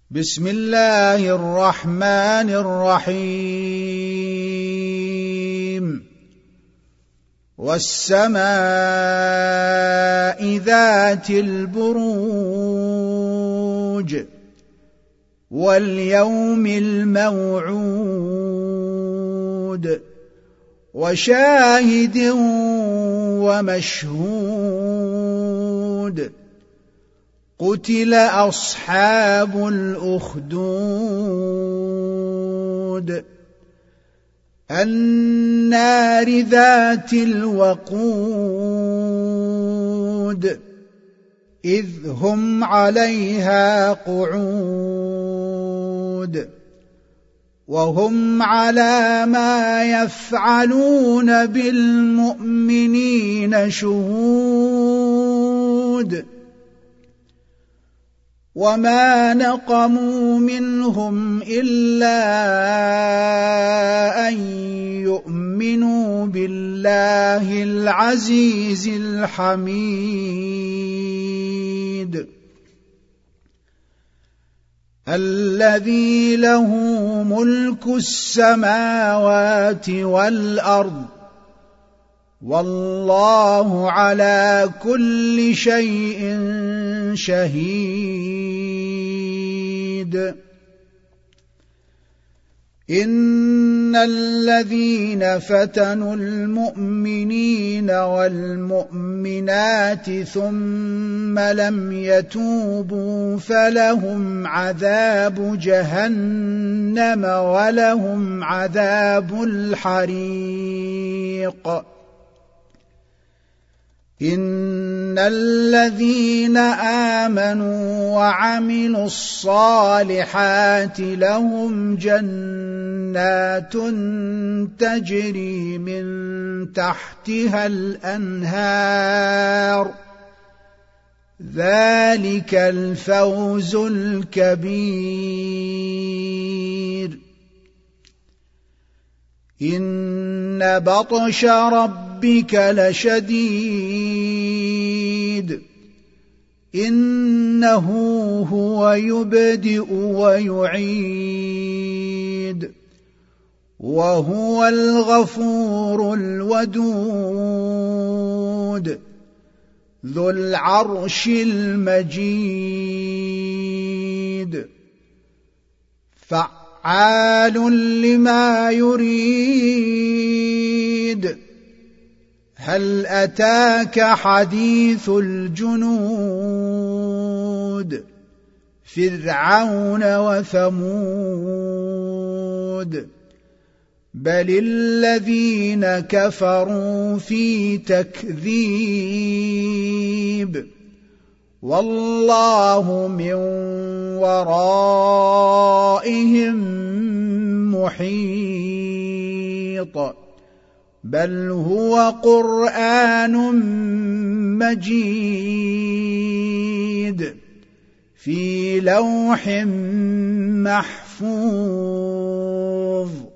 بسم الله الرحمن الرحيم والسماء ذات البروج واليوم الموعود وشاهد ومشهود قتل أصحاب الأخدود النار ذات الوقود إذ هم عليها قعود وهم على ما يفعلون بالمؤمنين شهود وما نقموا منهم إلا أن يؤمنوا بالله العزيز الحميد الذي له ملك السماوات والأرض والله على كل شيء شهيد إن الذين فتنوا المؤمنين والمؤمنات ثم لم يتوبوا فلهم عذاب جهنم ولهم عذاب الحريق إن الذين آمنوا وعملوا الصالحات لهم جنات تجري من تحتها الأنهار ذلك الفوز الكبير إن بطش ربك لشديد إنه هو يبدئ ويعيد وهو الغفور الودود ذو العرش المجيد فعال لما يريد هل أتاك حديث الجنود فرعون وثمود بل الذين كفروا في تكذيب والله من ورائهم محيط بل هو قرآن مجيد في لوح محفوظ